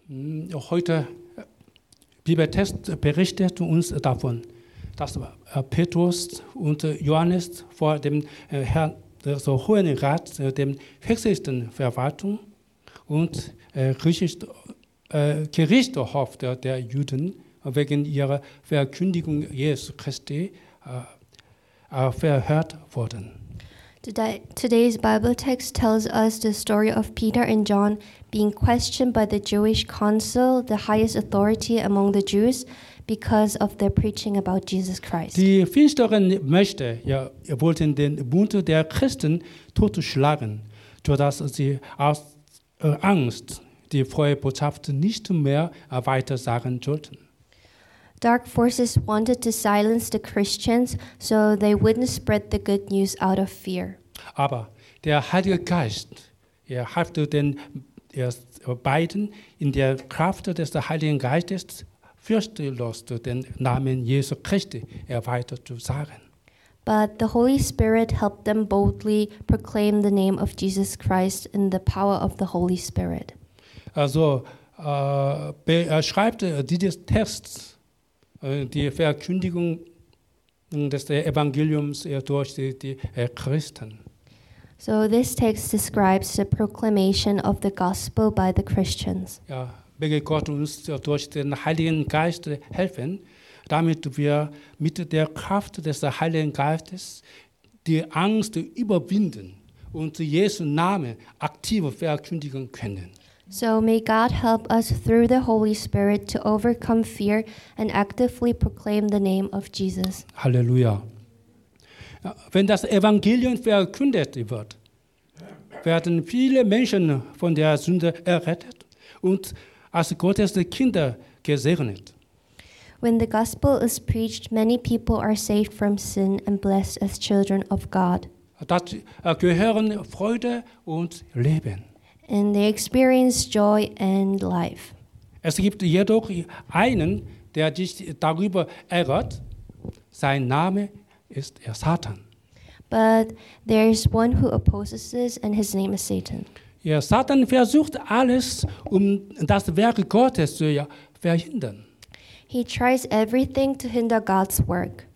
Heute Bibeltext berichtet uns davon, dass Petrus und Johannes vor dem Herrn, so Hohen Rat, dem höchsten Verwaltung und Gerichtshof der Juden wegen ihrer Verkündigung Jesu Christi verhört wurden. Today's Bible text tells us the story of Peter and John being questioned by the Jewish council, the highest authority among the Jews, because of their preaching about Jesus Christ. Die finsteren Mächte wollten den Bund der Christen totschlagen, sodass sie aus Angst die frohe Botschaft nicht mehr weitersagen sollten. Dark forces wanted to silence the Christians so they wouldn't spread the good news out of fear. Aber der Heilige Geist, half den beiden in der Kraft des Heiligen Geistes fürchterlos den Namen Jesu Christi weiter zu sagen. But the Holy Spirit helped them boldly proclaim the name of Jesus Christ in the power of the Holy Spirit. Also beschreibt dieses Text die Verkündigung des Evangeliums durch die Christen. So this text describes the proclamation of the gospel by the Christians. Ja, möge Gott uns durch den Heiligen Geist helfen, damit wir mit der Kraft des Heiligen Geistes die Angst überwinden und Jesu Namen aktiv verkündigen können. So may God help us through the Holy Spirit to overcome fear and actively proclaim the name of Jesus. Halleluja. Wenn das Evangelium verkündet wird, werden viele Menschen von der Sünde errettet und als Gottes Kinder gesegnet. When the gospel is preached, many people are saved from sin and blessed as children of God. Dazu gehören Freude und Leben. And they experience joy and life. Es gibt jedoch einen, der sich darüber ärgert. Sein Name ist Satan. But there's one who opposes this, and his name is Satan. Ja, Satan versucht alles, das Werk Gottes zu verhindern. He tries everything to hinder God's work.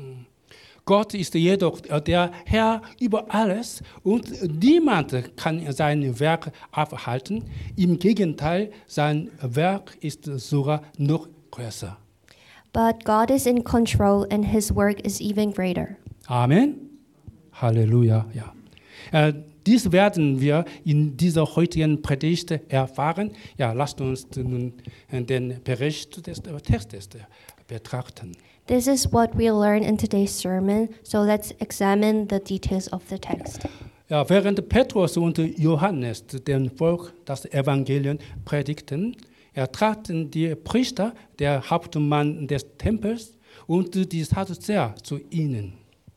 Gott ist jedoch der Herr über alles und niemand kann sein Werk aufhalten. Im Gegenteil, sein Werk ist sogar noch größer. But God is in control and his work is even greater. Amen. Halleluja. Ja. Dies werden wir in dieser heutigen Predigt erfahren. Ja, lasst uns nun den Bericht des Textes betrachten. This is what we learn in today's sermon, so let's examine the details of the text. Ja, während Petrus und Johannes dem Volk das Evangelium predigten, traten die Priester, der Hauptmann des Tempels und die Sadduzäer zu ihnen.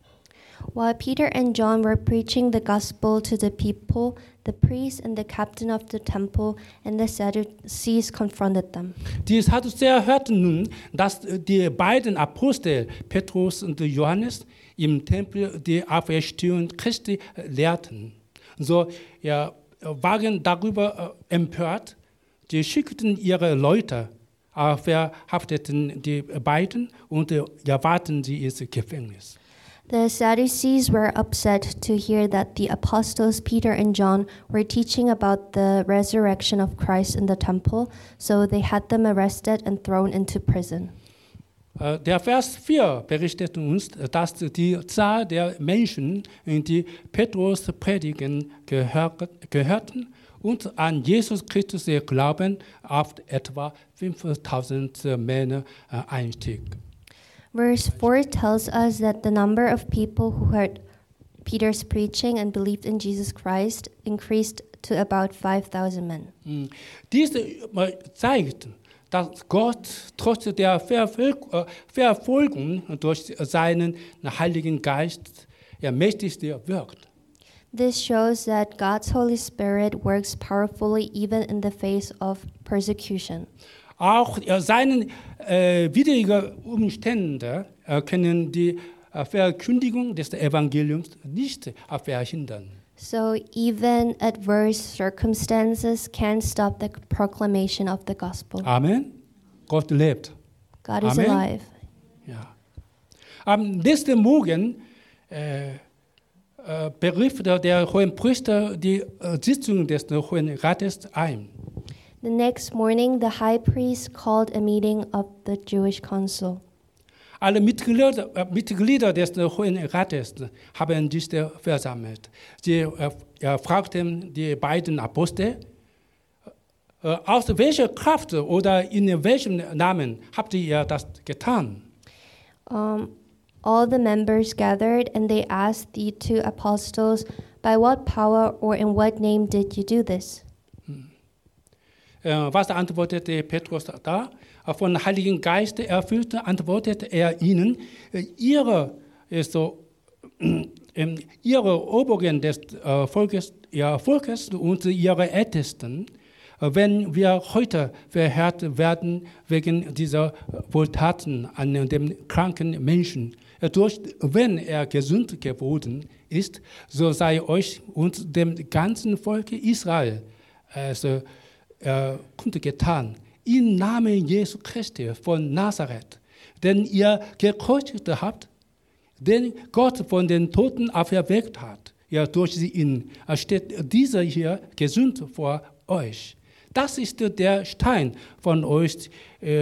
While Peter and John were preaching the gospel to the people, the priest and the captain of the temple and the Sadducees confronted them. Die Sadduzäer hörten nun, dass die beiden Apostel Petrus und Johannes im Tempel die Auferstehung Christi lehrten. So waren darüber empört. Sie schickten ihre Leute, verhafteten die beiden und warten sie ins Gefängnis. The Sadducees were upset to hear that the apostles Peter and John were teaching about the resurrection of Christ in the temple, so they had them arrested and thrown into prison. Der Vers 4 berichtet uns, dass die Zahl der Menschen, die Petrus predigen, gehörten und an Jesus Christus glauben, auf etwa 5.000 Männer einstieg. Verse 4 tells us that the number of people who heard Peter's preaching and believed in Jesus Christ increased to about 5,000 men. Dies zeigt, dass Gott trotz der Verfolgung durch seinen Heiligen Geist mächtig wirkt. This shows that God's Holy Spirit works powerfully even in the face of persecution. Auch seinen widrigen Umstände können die Verkündigung des Evangeliums nicht verhindern. So even adverse circumstances can't stop the proclamation of the gospel. Amen. Gott lebt. God is Amen. alive. Ja. Am nächsten Morgen berief der Hohenpriester die Sitzung des Hohen Rates ein. The next morning, the high priest called a meeting of the Jewish council. Alle Mitglieder des Hohen Rates haben sich versammelt. Sie fragten die beiden Apostel, aus welcher Kraft oder in welchem Namen habt ihr das getan? All the members gathered and they asked the two apostles, by what power or in what name did you do this? Was antwortete Petrus da? Von Heiligen Geist erfüllt, antwortete er ihnen, ihre Oberen des Volkes und ihre Ältesten, wenn wir heute verhört werden wegen dieser Wohltaten an dem kranken Menschen, wenn er gesund geworden ist, so sei euch und dem ganzen Volk Israel kundgetan, im Namen Jesu Christi von Nazareth, den ihr gekreuzigt habt, den Gott von den Toten auferweckt hat. Ja, durch ihn steht dieser hier gesund vor euch. Das ist der Stein von euch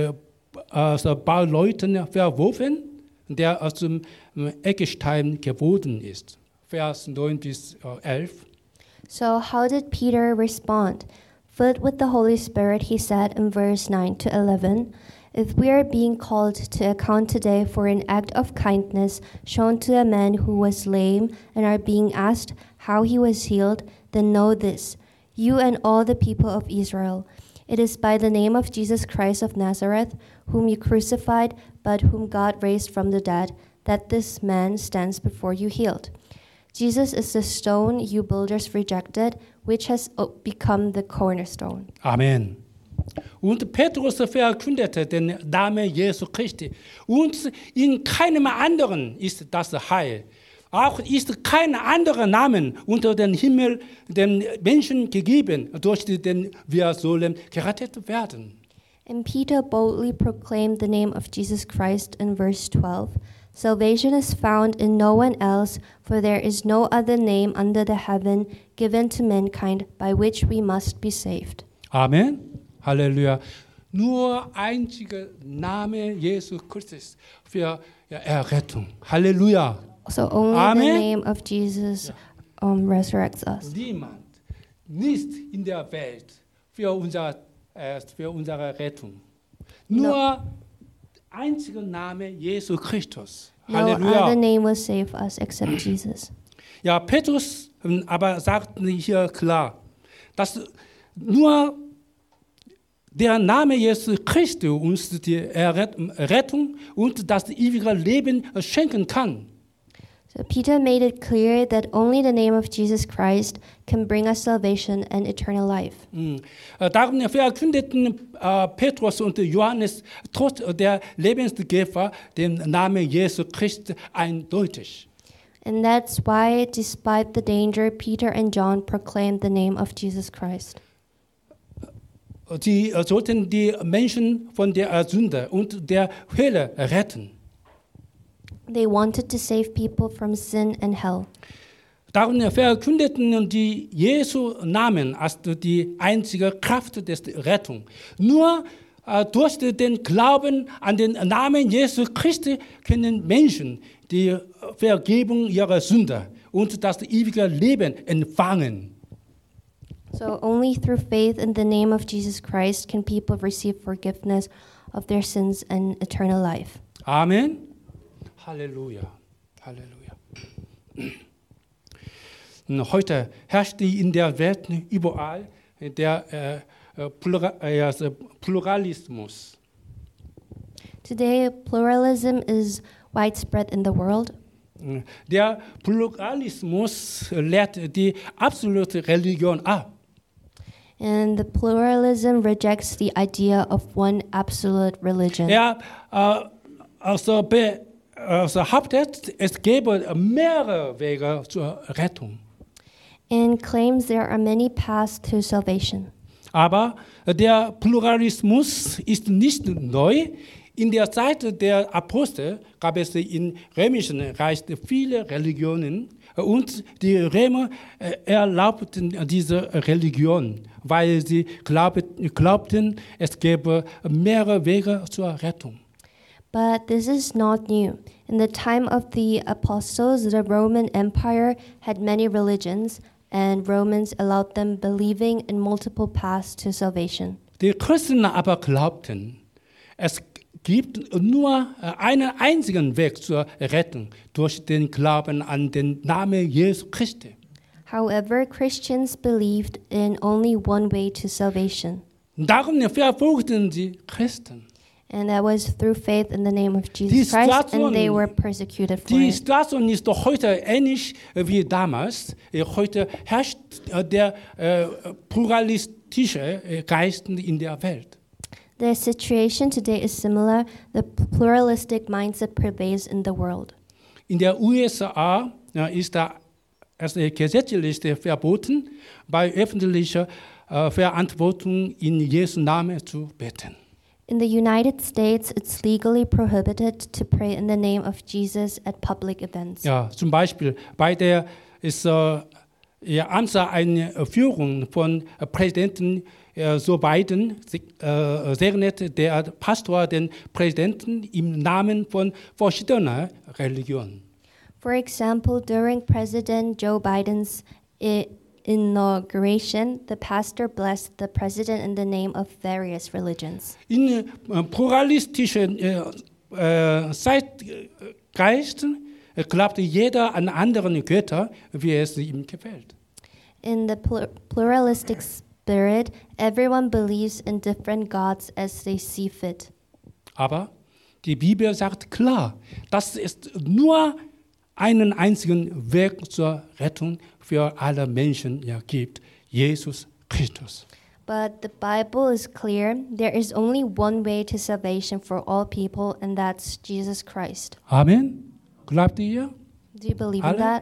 Bauleuten verworfen, der aus dem Eckstein geworden ist. Vers 9 bis 11. So how did Peter respond? Filled with the Holy Spirit, he said in verse 9 to 11, if we are being called to account today for an act of kindness shown to a man who was lame and are being asked how he was healed, then know this, you and all the people of Israel. It is by the name of Jesus Christ of Nazareth, whom you crucified, but whom God raised from the dead, that this man stands before you healed. Jesus is the stone you builders rejected, which has become the cornerstone. Amen. Und Petrus verkündete den Namen Jesu Christi. Und in keinem anderen ist das Heil. Auch ist kein anderer Name unter dem Himmel den Menschen gegeben, durch den wir sollen gerettet werden. And Peter boldly proclaimed the name of Jesus Christ in verse 12. Salvation is found in no one else, for there is no other name under the heaven given to mankind by which we must be saved. Amen. Halleluja. Nur einziger Name Jesu Christus für Errettung. Halleluja. So only Amen. the name of Jesus resurrects us. Niemand, nicht in der Welt für unsere Rettung. Nur einziger Name Jesu Christus. No Halleluja. other name will save us except Jesus. Ja, Petrus aber sagt hier klar, dass nur der Name Jesu Christus uns die Rettung und das ewige Leben schenken kann. So Peter made it clear that only the name of Jesus Christ can bring us salvation and eternal life. Darum verkündeten Petrus und Johannes trotz der Lebensgefahr den Namen Jesu Christi eindeutig. And that's why, despite the danger, Peter and John proclaimed the name of Jesus Christ. Sie sollten die Menschen von der Sünde und der Hölle retten. They wanted to save people from sin and hell. Darum verkündeten die Jesu Namen als die einzige Kraft der Rettung. Nur durch den Glauben an den Namen Jesu Christi können Menschen die Vergebung ihrer Sünde und das ewige Leben empfangen. So only through faith in the name of Jesus Christ can people receive forgiveness of their sins and eternal life. Amen. Halleluja. Halleluja. Heute herrscht in der Welt überall der Pluralismus. Today, pluralism is widespread in the world. Der Pluralismus lehrt die absolute Religion ab. And the pluralism rejects the idea of one absolute religion. Er behauptet, es gäbe mehrere Wege zur Rettung. and claims there are many paths to salvation. Aber der Pluralismus ist nicht neu. In der Zeit der Apostel gab es im römischen Reich viele Religionen und die Römer erlaubten diese Religion, weil sie glaubten, es gäbe mehrere Wege zur Rettung. But this is not new. In the time of the apostles, the Roman Empire had many religions, and Romans allowed them believing in multiple paths to salvation. Die Christen aber glaubten, es gibt nur einen einzigen Weg zur Rettung durch den Glauben an den Namen Jesu Christi. However, Christians believed in only one way to salvation, Darum verfolgten sie Christen. and that was through faith in the name of Die Jesus Christ, Situation- and they were persecuted for Die it. Situation ist doch heute ähnlich wie damals. Heute herrscht der pluralistische Geist in der Welt. The situation today is similar. The pluralistic mindset prevails in the world. In der USA ist es gesetzlich verboten, bei öffentlicher Verantwortung in Jesu Namen zu beten. In the United States, it's legally prohibited to pray in the name of Jesus at public events. Ja, zum Beispiel bei der Amtseinführung von Präsidenten Joe Biden segnet der Pastor den Präsidenten im Namen von verschiedener Religionen. For example, during President Joe Biden's inauguration, the pastor blessed the president in the name of various religions. In pluralistischen Zeitgeisten glaubt jeder an anderen Götter, wie es ihm gefällt. In the pluralistic spirit, everyone believes in different gods as they see fit. Aber die Bibel sagt klar, dass es nur einen einzigen Weg zur Rettung für alle Menschen gibt, Jesus Christus. But the Bible is clear. There is only one way to salvation for all people, and that's Jesus Christ. Amen. Glaubt ihr? Do you believe Alle? in that?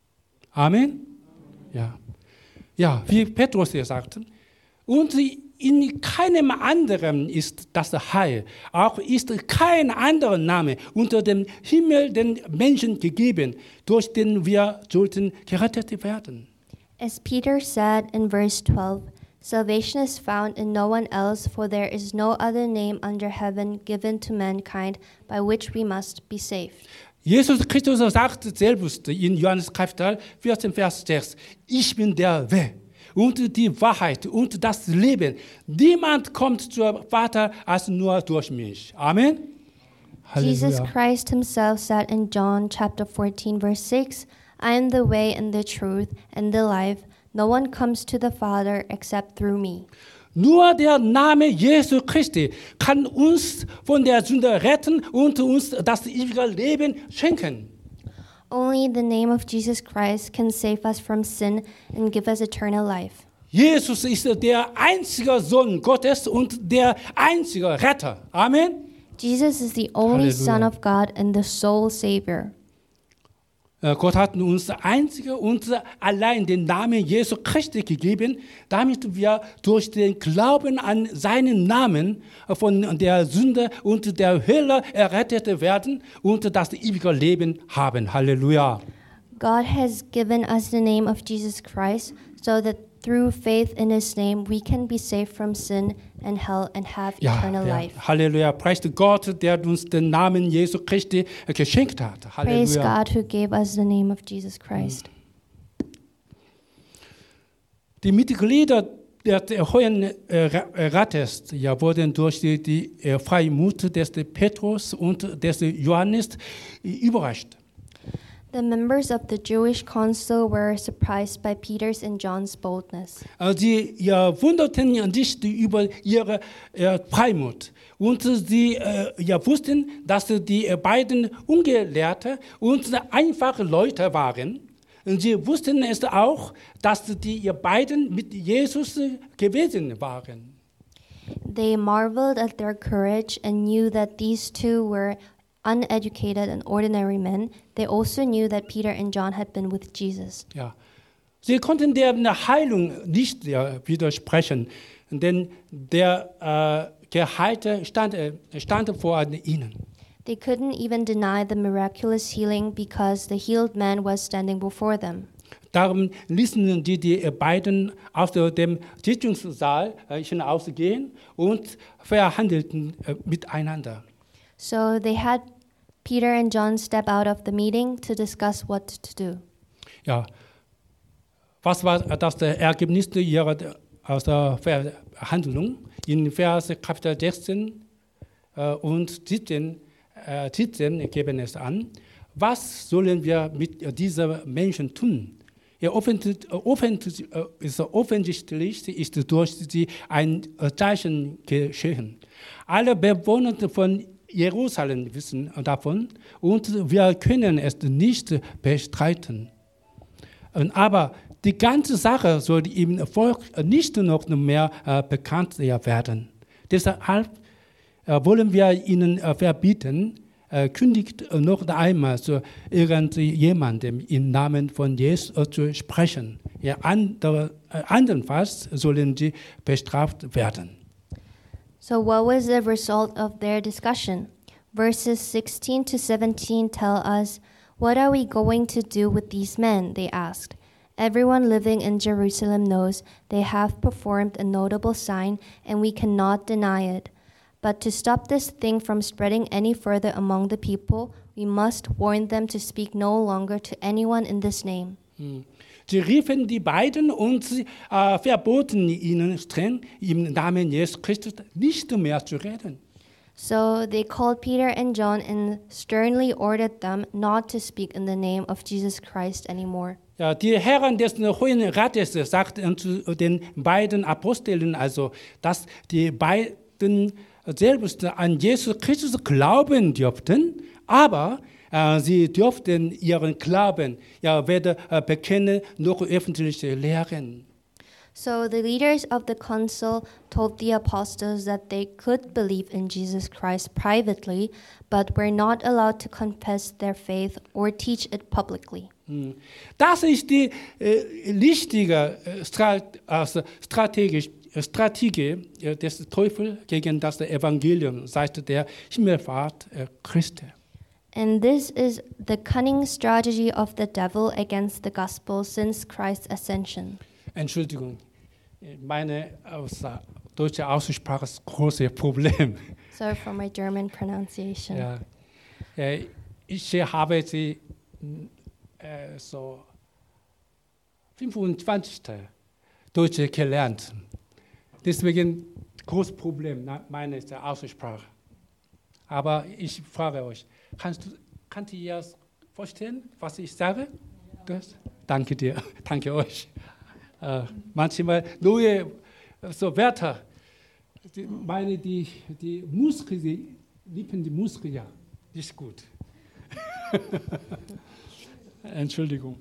Amen. Ja. Ja, wie Petrus hier sagte. Und in keinem anderen ist das Heil. Auch ist kein anderer Name unter dem Himmel den Menschen gegeben, durch den wir sollten gerettet werden. As Peter said in verse 12, salvation is found in no one else, for there is no other name under heaven given to mankind by which we must be saved. Jesus Christus sagt selbst in Johannes Kapitel 14, Vers 6, ich bin der Weg und die Wahrheit und das Leben. Niemand kommt zum Vater als nur durch mich. Amen. Jesus Halleluja. Christ himself said in John chapter 14 verse 6, I am the way and the truth and the life. No one comes to the Father except through me. Nur der Name Jesu Christi kann uns von der Sünde retten und uns das ewige Leben schenken. Only the name of Jesus Christ can save us from sin and give us eternal life. Jesus ist der einzige Sohn Gottes und der einzige Retter. Amen. Jesus is the only Halleluja. Son of God and the sole Savior. Gott hat uns einzige und allein den Namen Jesu Christi gegeben, damit wir durch den Glauben an seinen Namen von der Sünde und der Hölle errettet werden und das ewige Leben haben. Halleluja. God has given us the name of Jesus Christ so that through faith in his name we can be saved from sin and hell and have eternal life. Halleluja. Preist Gott, der uns den Namen Jesu Christi geschenkt hat. Praise Halleluja. God who gave us the name of Jesus Christ. Die Mitglieder des Hohen Rates wurden durch die Freimut des Petrus und des Johannes überrascht. The members of the Jewish council were surprised by Peter's and John's boldness. Sie wunderten sich über ihre Freimut. Und sie wussten, dass die beiden Ungelehrte und einfache Leute waren. Und sie wussten es auch, dass die beiden mit Jesus gewesen waren. They marveled at their courage and knew that these two were uneducated and ordinary men. They also knew that Peter and John had been with Jesus. Ja. Sie konnten der Heilung nicht widersprechen, denn der Geheilte stand vor ihnen. They couldn't even deny the miraculous healing because the healed man was standing before them. Darum ließen die beiden aus dem Sitzungssaal hinausgehen und verhandelten miteinander. So they had Peter and John step out of the meeting to discuss what to do. Ja, was war das Ergebnis ihrer aus der Verhandlung? In Vers Kapitel 16 und 17 geben es an. Was sollen wir mit diesen Menschen tun? Ja, offensichtlich ist durch sie ein Zeichen geschehen. Alle Bewohner von Jerusalem wissen davon und wir können es nicht bestreiten. Aber die ganze Sache soll im Volk nicht noch mehr bekannt werden. Deshalb wollen wir ihnen verbieten, kündigt noch einmal zu irgendjemandem im Namen von Jesus zu sprechen. Ja, andernfalls sollen sie bestraft werden. So what was the result of their discussion? Verses 16 to 17 tell us, "What are we going to do with these men?" they asked. "Everyone living in Jerusalem knows they have performed a notable sign, and we cannot deny it. But to stop this thing from spreading any further among the people, we must warn them to speak no longer to anyone in this name." Sie riefen die beiden und sie verboten ihnen streng, im Namen Jesus Christus nicht mehr zu reden. So they called Peter and John and sternly ordered them not to speak in the name of Jesus Christ anymore. Ja, die Herren des Hohen Rates sagten zu den beiden Aposteln, also, dass die beiden selbst an Jesus Christus glauben dürften, aber sie dürften ihren Glauben weder bekennen noch öffentlich lehren. So the leaders of the council told the apostles that they could believe in Jesus Christ privately, but were not allowed to confess their faith or teach it publicly. Das ist die richtige Strategie des Teufels gegen das Evangelium seit der Himmelfahrt Christi. And this is the cunning strategy of the devil against the gospel since Christ's ascension. Entschuldigung, meine deutsche Aussprache ist ein großes Problem. Sorry for my German pronunciation. Ja, ich habe sie so 25. Deutsch gelernt. Deswegen großes Problem, meine Aussprache. Aber ich frage euch, könnt ihr es verstehen, was ich sage? Das? Danke dir, danke euch. Manchmal neue Wörter, die Muskeln, die Lippen, die Muskeln, ja, nicht gut. Entschuldigung.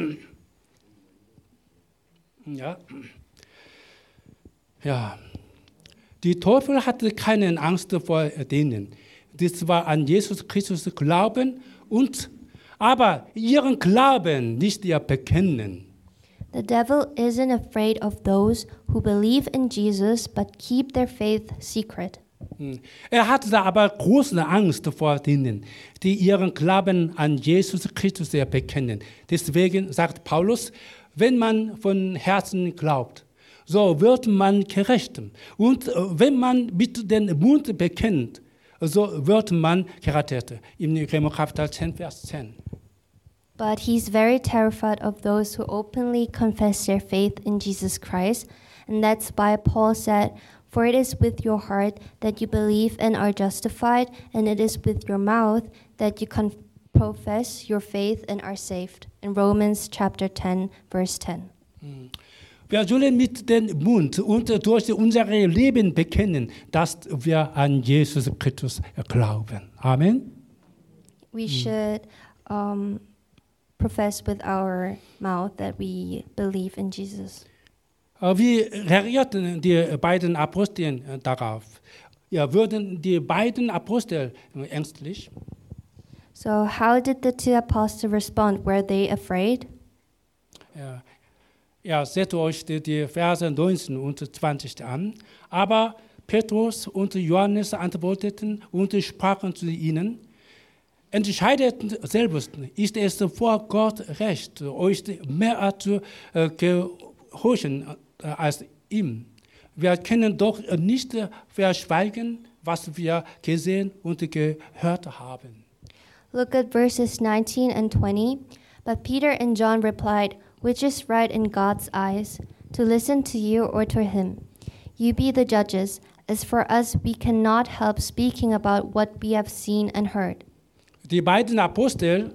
Ja. Die Teufel hatte keine Angst vor denen. Das war an Jesus Christus glauben aber ihren Glauben nicht bekennen. The devil isn't afraid of those who believe in Jesus but keep their faith secret. Hatte aber große Angst vor denen, die ihren Glauben an Jesus Christus bekennen. Deswegen sagt Paulus, wenn man von Herzen glaubt, so wird man gerecht. Und wenn man mit dem Mund bekennt, so wird man gerettet. Im Römer Kapitel 10, Vers 10. But he's very terrified of those who openly confess their faith in Jesus Christ. And that's why Paul said, "For it is with your heart that you believe and are justified, and it is with your mouth that you profess your faith and are saved." In Romans chapter 10, verse 10. Wir sollen mit dem Mund und durch unser Leben bekennen, dass wir an Jesus Christus glauben. Amen. We should profess with our mouth that we believe in Jesus. Wie reagierten die beiden Apostel darauf? Ja, wurden die beiden Apostel ängstlich? So how did the two apostles respond? Were they afraid? Ja. Ja, seht euch die Verse 19 und 20 an. Aber Petrus und Johannes antworteten und sprachen zu ihnen: Entscheidet selbst, ist es vor Gott recht, euch mehr zu gehorchen als ihm. Wir können doch nicht verschweigen, was wir gesehen und gehört haben. Look at verses 19 and 20. But Peter and John replied, which is right in God's eyes, to listen to you or to him? You be the judges. As for us, we cannot help speaking about what we have seen and heard. Die beiden Apostel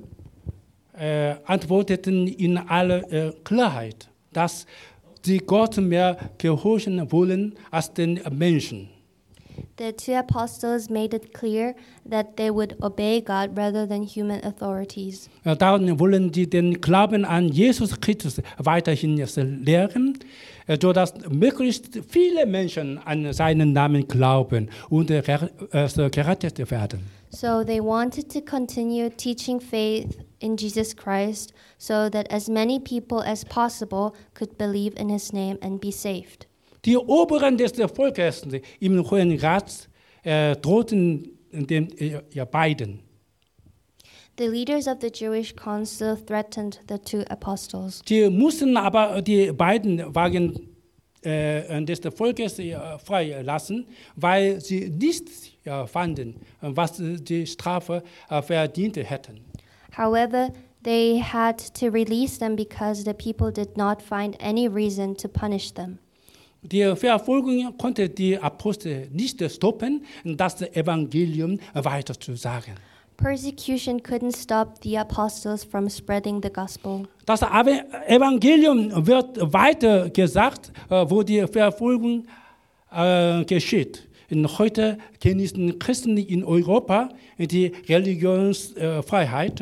antworteten in aller Klarheit, dass sie Gott mehr gehorchen wollen als den Menschen. The two apostles made it clear that they would obey God rather than human authorities. Darum wollen sie den Glauben an Jesus Christus weiterhin lehren, sodass möglichst viele Menschen an seinen Namen glauben und gerettet werden. So they wanted to continue teaching faith in Jesus Christ so that as many people as possible could believe in his name and be saved. Die Oberen des Volkes im Hohen Rat drohten den beiden. The leaders of the Jewish council threatened the two apostles. Sie mussten aber die beiden Wagen des Volkes freilassen, weil sie nichts fanden, was die Strafe verdient hätten. However, they had to release them because the people did not find any reason to punish them. Die Verfolgung konnte die Apostel nicht stoppen, das Evangelium weiter zu sagen. Persecution couldn't stop the apostles from spreading the gospel. Das Evangelium wird weiter gesagt, wo die Verfolgung geschieht. Und heute genießen Christen in Europa die Religionsfreiheit.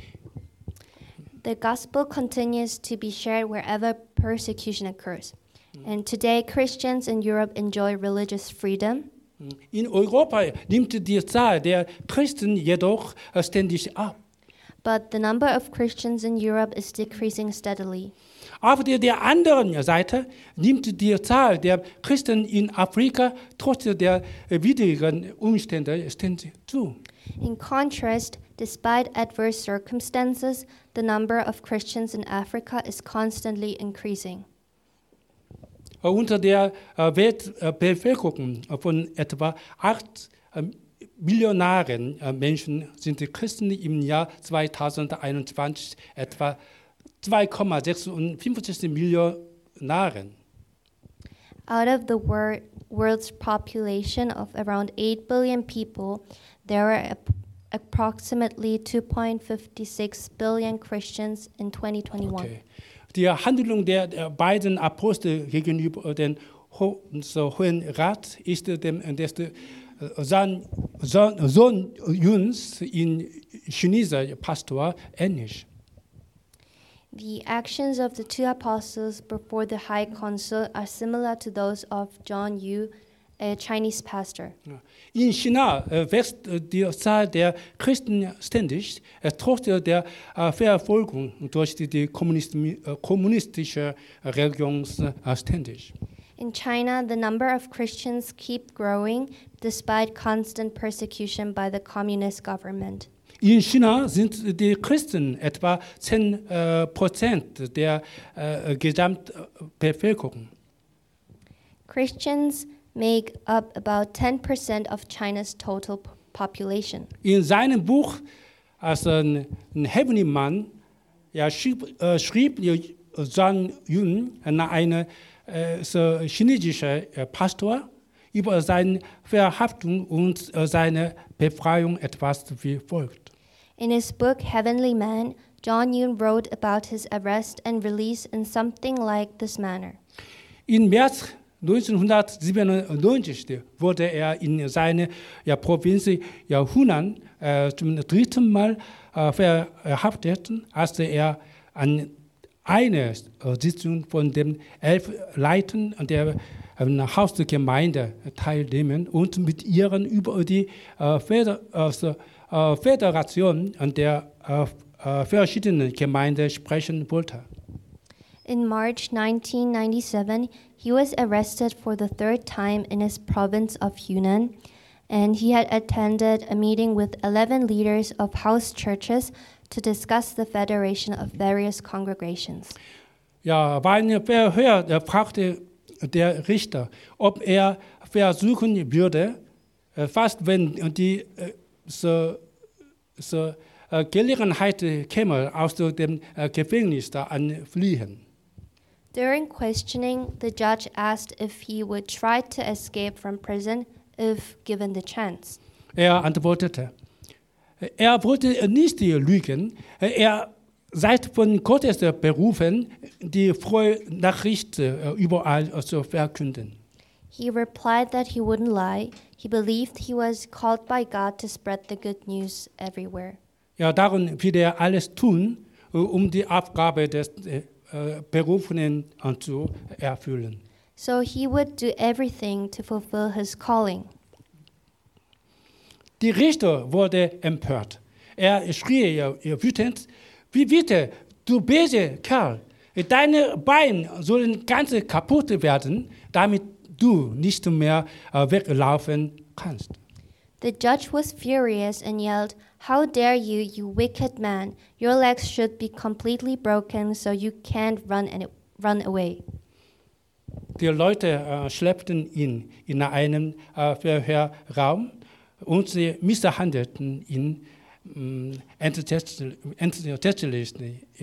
The gospel continues to be shared wherever persecution occurs. And today, Christians in Europe enjoy religious freedom. In Europa nimmt die Zahl der Christen jedoch ständig ab. But the number of Christians in Europe is decreasing steadily. Auf der anderen Seite nimmt die Zahl der Christen in Afrika trotz der widrigen Umstände ständig zu. In contrast, despite adverse circumstances, the number of Christians in Africa is constantly increasing. Unter der Weltbevölkerung von etwa 8 Millionen Menschen sind die Christen im Jahr 2021 etwa 2,56 Millionen. Out of the world's population of around 8 billion people, there are approximately 2.56 billion Christians in 2021. Okay. Die Handlung der beiden Apostel gegenüber dem Hohen Rat ist dem Sohn Yuns in chinesischer Pastor ähnlich. The actions of the two apostles before the High Council are similar to those of John Yu, a Chinese pastor. In China wächst die Zahl der Christen ständig, trotz der Verfolgung durch die kommunistische Regierung ständig. In China, the number of Christians keep growing despite constant persecution by the communist government. In China sind die Christen etwa 10% der Gesamtbevölkerung. Christians make up about 10% of China's total population. In seinem Buch als ein Heavenly Man schrieb Zhang Yun, ein chinesischer Pastor, über seine Verhaftung und seine Befreiung etwas wie folgt. In his book Heavenly Man, John Yun wrote about his arrest and release in something like this manner. Im März 1997 wurde er in seiner Provinz Hunan zum dritten Mal verhaftet, als er an einer Sitzung von den 11 Leitern der Hausgemeinde teilnehmen und mit ihren über die Föderation der verschiedenen Gemeinden sprechen wollte. In March 1997, he was arrested for the third time in his province of Yunnan, and he had attended a meeting with 11 leaders of house churches to discuss the federation of various congregations. Ja, beim Verhör fragte der Richter, ob er versuchen würde, fast wenn die Gelegenheit käme, aus dem Gefängnis da anfliehen. During questioning, the judge asked if he would try to escape from prison if given the chance. Er antwortete, er wollte nicht lügen, er sei von Gottes berufen, die frohe Nachricht überall zu verkünden. He replied that he wouldn't lie. He believed he was called by God to spread the good news everywhere. Ja, darum will er alles tun, um die Aufgabe des Berufenen zu erfüllen. So he would do everything to fulfill his calling. Die Richter wurde empört. Er schrie wütend, wie bitte, du böse Kerl, deine Beine sollen ganz kaputt werden, damit du nicht mehr weglaufen kannst. The judge was furious and yelled, "How dare you, you wicked man! Your legs should be completely broken so you can't run away." Die Leute schleppten ihn in einen Verhörraum und sie misshandelten ihn entsetzlich,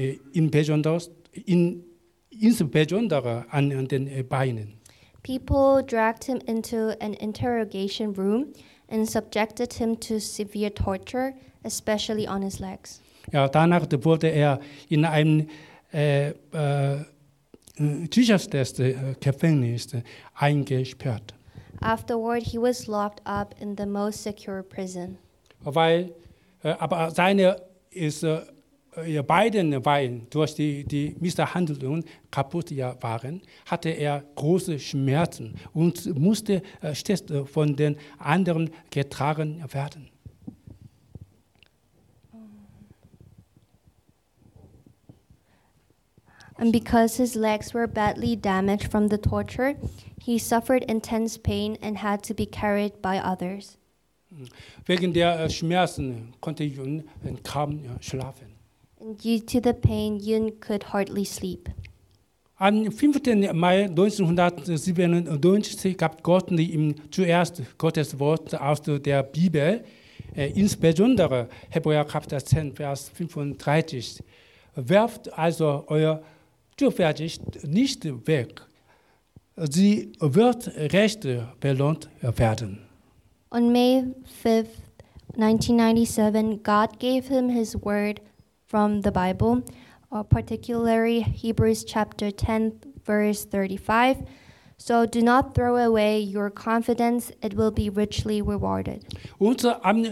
insbesondere an den Beinen. People dragged him into an interrogation room and subjected him to severe torture, especially on his legs. Ja, danach wurde er in ein sicherstes Gefängnis eingesperrt. Afterward, he was locked up in the most secure prison. Aber seine beiden Beine durch die Misshandlungen kaputt waren, hatte er große Schmerzen und musste stets von den anderen getragen werden. And because his legs were badly damaged from the torture, he suffered intense pain and had to be carried by others. Wegen der Schmerzen konnte Yun kaum schlafen. And due to the pain, Yun could hardly sleep. Am 5. Mai 1997 gab Gott ihm zuerst Gottes Wort aus der Bibel, insbesondere Hebräer Kapitel 10, Vers 35. Werft also euer Zuversicht nicht weg. Sie wird recht belohnt werden. On May 5th, 1997, God gave him his word from the Bible, particularly Hebrews chapter 10, verse 35. So do not throw away your confidence, it will be richly rewarded. Und am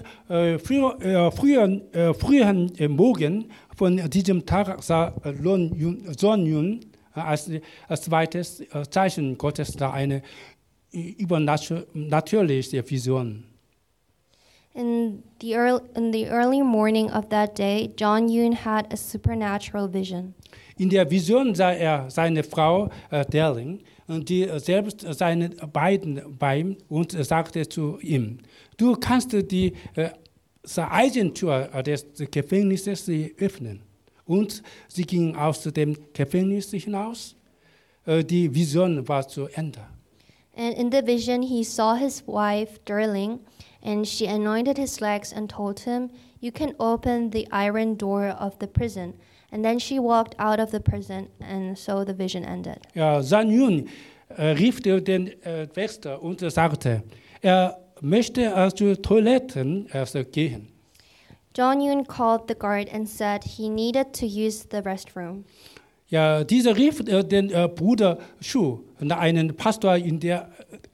frühen Morgen von diesem Tag sah Son Yun als zweites Zeichen Gottes da eine übernatürliche Vision. In the early morning of that day, John Yoon had a supernatural vision. In der Vision sah er seine Frau Darling, die selbst seine beiden Beine und sagte zu ihm, du kannst die Eisentür des Gefängnisses öffnen. Und sie ging aus dem Gefängnis hinaus. Die Vision war zu Ende. And in the vision, he saw his wife, Darling, and she anointed his legs and told him, you can open the iron door of the prison. And then she walked out of the prison, and so the vision ended. Ja, Son Yun rief den Wächter und sagte, er möchte zur Toilette gehen. John Yoon called the guard and said he needed to use the restroom. Ja, dieser rief den Bruder Shu, einen Pastor in der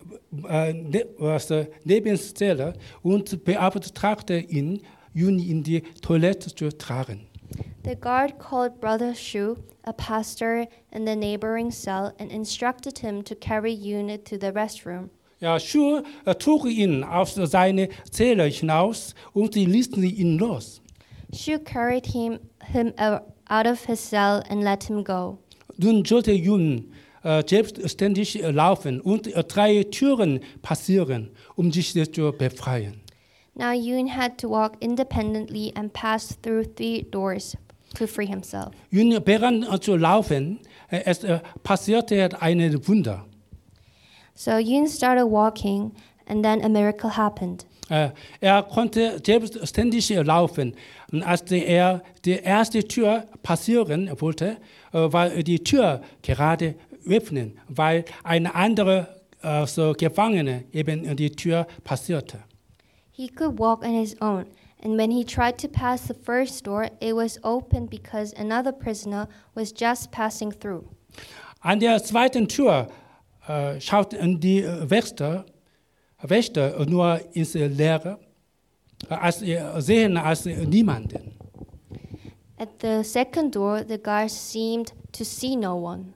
Nebenstelle, und beauftragte ihn, Yun in die Toilette zu tragen. The guard called Brother Shu, a pastor in the neighboring cell, and instructed him to carry Yoon to the restroom. Ja, Shu trug ihn aus seiner Zelle hinaus und sie ließen ihn los. Shu carried him out of his cell and let him go. Nun sollte Jun selbstständig laufen und 3 Türen passieren, sich zu befreien. Now Yoon had to walk independently and pass through 3 doors to free himself. Jun begann zu laufen, es passierte ein Wunder. So Yoon started walking, and then a miracle happened. Er konnte selbstständig laufen. Und als er die erste Tür passieren wollte, war die Tür gerade öffnen, weil eine andere Gefangene eben die Tür passierte. He could walk on his own, and when he tried to pass the first door, it was open because another prisoner was just passing through. An der zweiten Tür schauten die Wächter nur ins Leere, sehen als niemanden. At the second door, the guards seemed to see no one.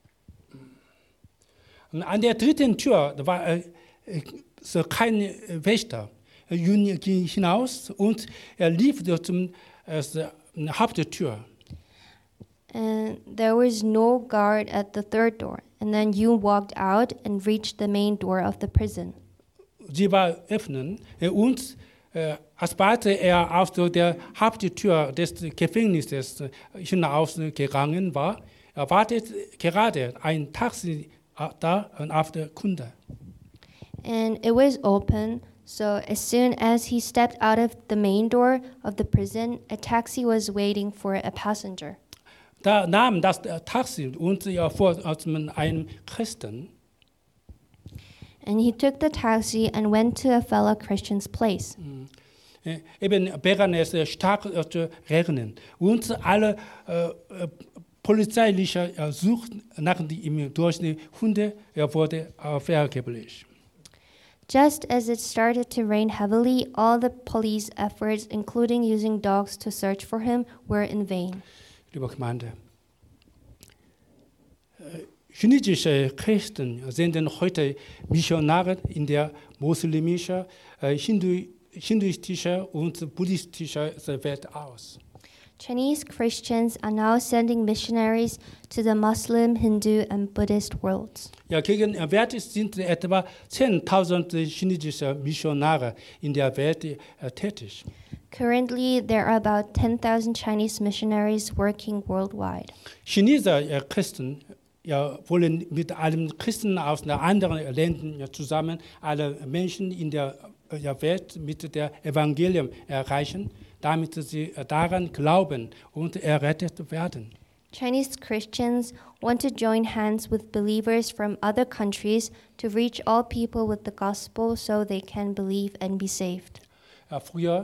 Und an der dritten Tür war kein Wächter. Jun ging hinaus und er lief zum Haupttür. And there was no guard at the third door. And then Yoon walked out and reached the main door of the prison. Sie war öffnen und als er auf der Haupttür des Gefängnisses hinausgegangen war, wartet gerade ein Taxi da auf der Kunde. And it was open, so as soon as he stepped out of the main door of the prison, a taxi was waiting for a passenger. Da nahm das Taxi und er fuhr zu einem Christen. And he took the taxi and went to a fellow Christian's place. Eben begann es stark zu regnen und alle polizeiliche Sucht nach ihm durch die Hunde wurde vergeblich. Just as it started to rain heavily, all the police efforts, including using dogs to search for him, were in vain. Liebe Gemeinde, chinesische Christen senden heute Missionare in der muslimischen, hinduistischen und buddhistischen Welt aus. Chinese Christians are now sending missionaries to the Muslim, Hindu, and Buddhist worlds. Ja, gegenwärtig sind etwa 10.000 chinesische Missionare in der Welt tätig. Currently, there are about 10,000 Chinese missionaries working worldwide. Chinesische Christen wollen mit allen Christen aus anderen Ländern zusammen alle Menschen in der Welt mit dem Evangelium erreichen, damit sie daran glauben und errettet werden. Chinese Christians want to join hands with believers from other countries to reach all people with the gospel so they can believe and be saved. Früher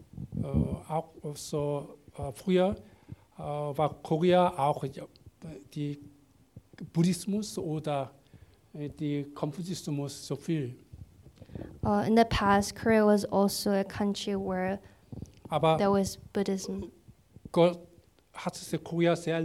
war Korea auch die Buddhismus oder die Konfuzianismus so viel. In the past, Korea was also a country where Aber there was Buddhism. Gott hat Korea sehr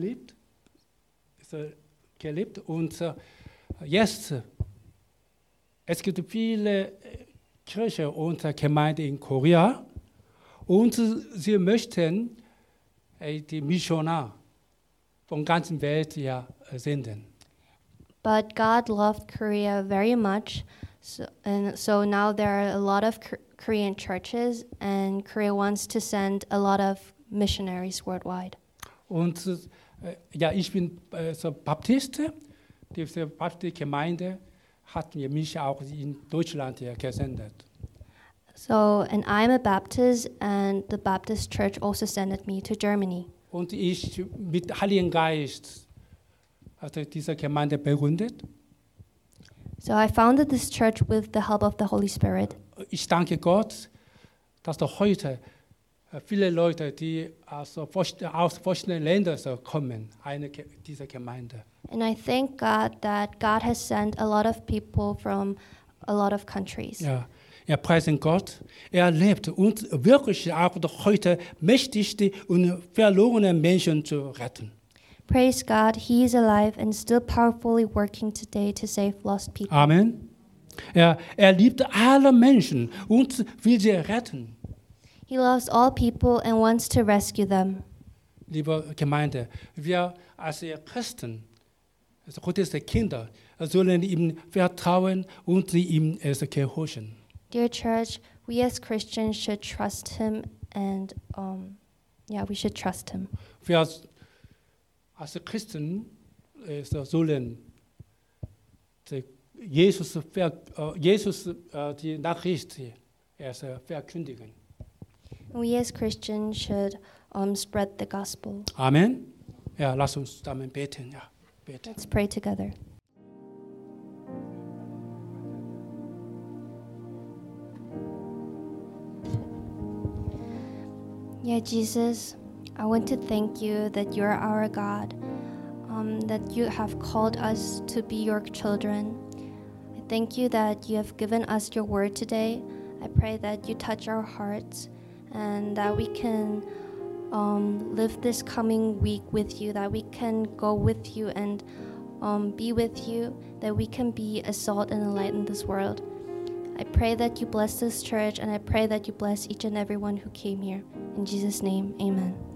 geliebt und jetzt es gibt viele Kirchen und Gemeinden in Korea und sie möchten die Missionar von der ganzen Welt senden. But God loved Korea very much, so now there are a lot of Korean churches, and Korea wants to send a lot of missionaries worldwide. Und ich bin Baptist. Diese Baptist-Gemeinde hat mich auch in Deutschland gesendet. So, and I'm a Baptist, and the Baptist Church also sent me to Germany. Und ich mit Heiligen Geist diese Gemeinde begründet. So I founded this church with the help of the Holy Spirit. Ich danke Gott, dass heute viele Leute, die aus verschiedenen Ländern kommen, diese Gemeinde. And I thank God that God has sent a lot of people from a lot of countries. Ja, preisen Gott. Lebt und wirklich auch heute mächtig die verlorenen Menschen zu retten. Praise God, He is alive and still powerfully working today to save lost people. Amen. Er liebt alle Menschen und will sie retten. He loves all people and wants to rescue them. Liebe Gemeinde, wir als Christen Gottes Kinder sollen ihm vertrauen und ihm es gehorchen. Dear church, we as Christians should trust him and we should trust him. Wir als Christen sollen Jesus die Nachricht verkündigen. We as Christians should spread the gospel. Amen. Ja, lass uns zusammen beten. Ja, beten. Let's pray together. Yeah, Jesus, I want to thank you that you're our God, that you have called us to be your children. I thank you that you have given us your word today. I pray that you touch our hearts and that we can live this coming week with you, that we can go with you and be with you, that we can be a salt and a light in this world. I pray that you bless this church, and I pray that you bless each and everyone who came here. In Jesus' name, amen.